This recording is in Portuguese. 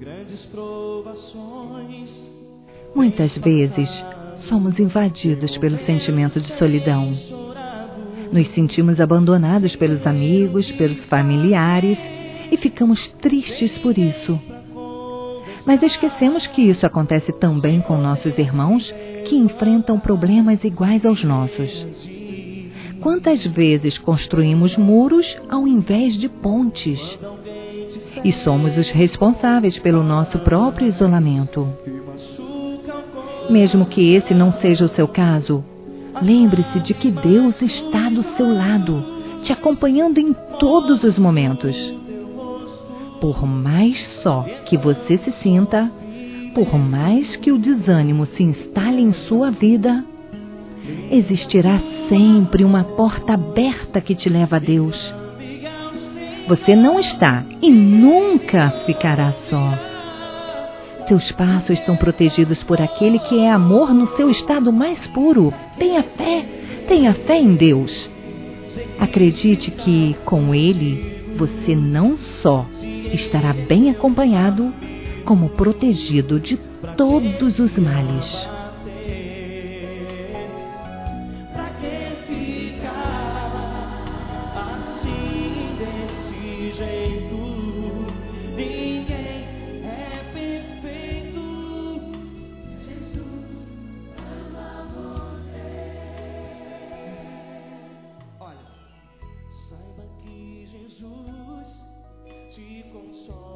Muitas vezes, somos invadidos pelo sentimento de solidão. Nos sentimos abandonados pelos amigos, pelos familiares e ficamos tristes por isso. Mas esquecemos que isso acontece também com nossos irmãos que enfrentam problemas iguais aos nossos. Quantas vezes construímos muros ao invés de pontes? E somos os responsáveis pelo nosso próprio isolamento. Mesmo que esse não seja o seu caso, lembre-se de que Deus está do seu lado, te acompanhando em todos os momentos. Por mais só que você se sinta, por mais que o desânimo se instale em sua vida, existirá sempre uma porta aberta que te leva a Deus. Você não está e nunca ficará só. Seus passos são protegidos por aquele que é amor no seu estado mais puro. Tenha fé em Deus. Acredite que, com Ele, você não só estará bem acompanhado, como protegido de todos os males. Saiba que Jesus te consola.